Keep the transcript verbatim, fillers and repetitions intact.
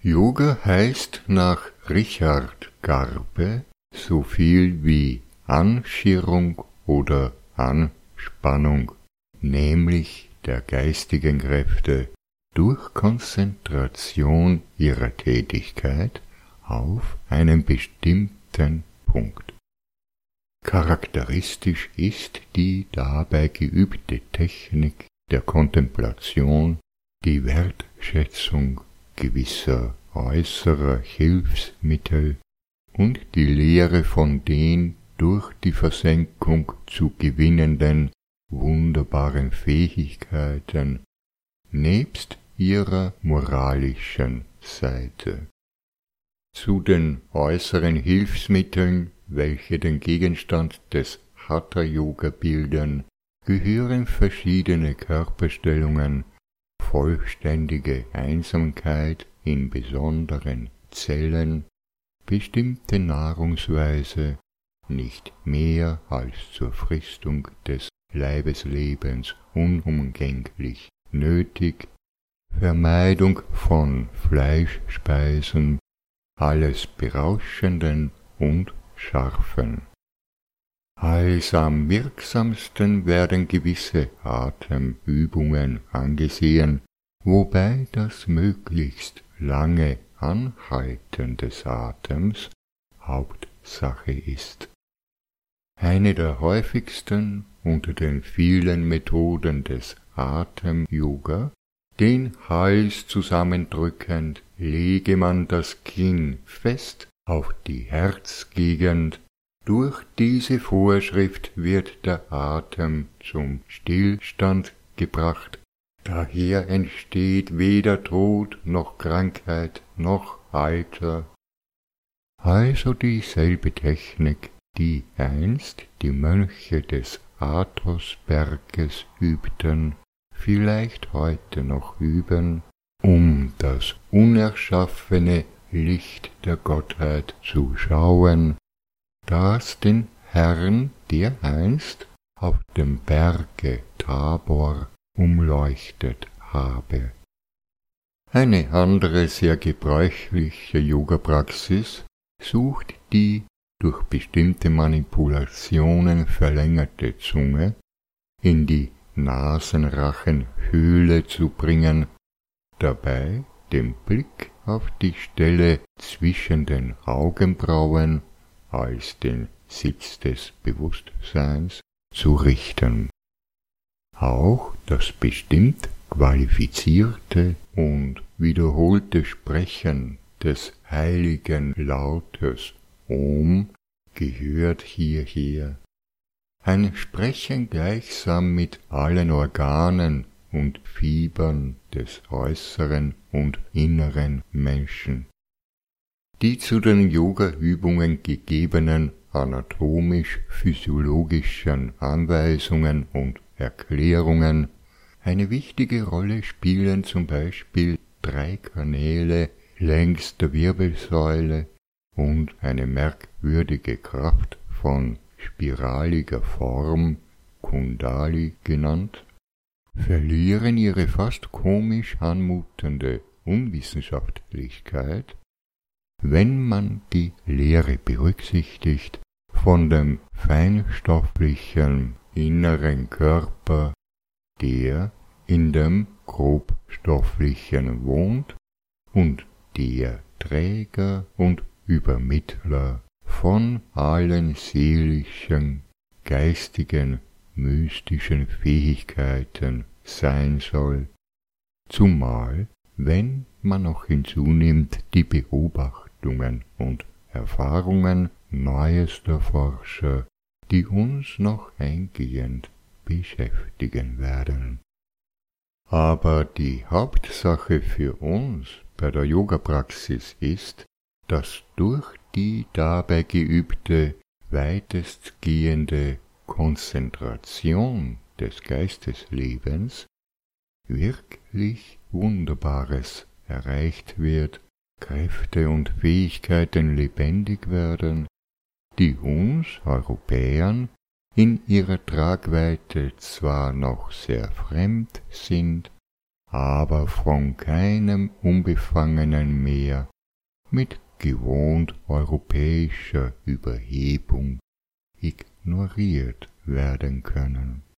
Yoga heißt nach Richard Garbe so viel wie Anschirrung oder Anspannung, nämlich der geistigen Kräfte durch Konzentration ihrer Tätigkeit auf einen bestimmten Punkt. Charakteristisch ist die dabei geübte Technik der Kontemplation, die Wertschätzung gewisser äußerer Hilfsmittel und die Lehre von den durch die Versenkung zu gewinnenden wunderbaren Fähigkeiten nebst ihrer moralischen Seite. Zu den äußeren Hilfsmitteln, welche den Gegenstand des Hatha-Yoga bilden, gehören verschiedene Körperstellungen, vollständige Einsamkeit in besonderen Zellen, bestimmte Nahrungsweise, nicht mehr als zur Fristung des Leibeslebens unumgänglich nötig, Vermeidung von Fleischspeisen, alles Berauschenden und Scharfen. Als am wirksamsten werden gewisse Atemübungen angesehen, wobei das möglichst lange Anhalten des Atems Hauptsache ist. Eine der häufigsten unter den vielen Methoden des Atem-Yoga, den Hals zusammendrückend, lege man das Kinn fest auf die Herzgegend. Durch diese Vorschrift wird der Atem zum Stillstand gebracht. Daher entsteht weder Tod noch Krankheit noch Alter. Also dieselbe Technik, die einst die Mönche des Athosberges übten, vielleicht heute noch üben, um das unerschaffene Licht der Gottheit zu schauen, das den Herrn dereinst auf dem Berge Tabor umleuchtet habe. Eine andere sehr gebräuchliche Yoga-Praxis sucht die durch bestimmte Manipulationen verlängerte Zunge in die Nasenrachenhöhle zu bringen, dabei den Blick auf die Stelle zwischen den Augenbrauen als den Sitz des Bewusstseins zu richten. Auch das bestimmt qualifizierte und wiederholte Sprechen des heiligen Lautes Om gehört hierher. Ein Sprechen gleichsam mit allen Organen und Fibern des äußeren und inneren Menschen. Die zu den Yoga-Übungen gegebenen anatomisch-physiologischen Anweisungen und Erklärungen. Eine wichtige Rolle spielen zum Beispiel drei Kanäle längs der Wirbelsäule und eine merkwürdige Kraft von spiraliger Form, Kundali genannt, verlieren ihre fast komisch anmutende Unwissenschaftlichkeit, wenn man die Lehre berücksichtigt von dem feinstofflichen inneren Körper, der in dem grobstofflichen wohnt und der Träger und Übermittler von allen seelischen, geistigen, mystischen Fähigkeiten sein soll, zumal wenn man noch hinzunimmt die Beobachtungen und Erfahrungen neuester Forscher, die uns noch eingehend beschäftigen werden. Aber die Hauptsache für uns bei der Yoga-Praxis ist, dass durch die dabei geübte, weitestgehende Konzentration des Geisteslebens wirklich Wunderbares erreicht wird, Kräfte und Fähigkeiten lebendig werden, die uns Europäern in ihrer Tragweite zwar noch sehr fremd sind, aber von keinem Unbefangenen mehr mit gewohnt europäischer Überhebung ignoriert werden können.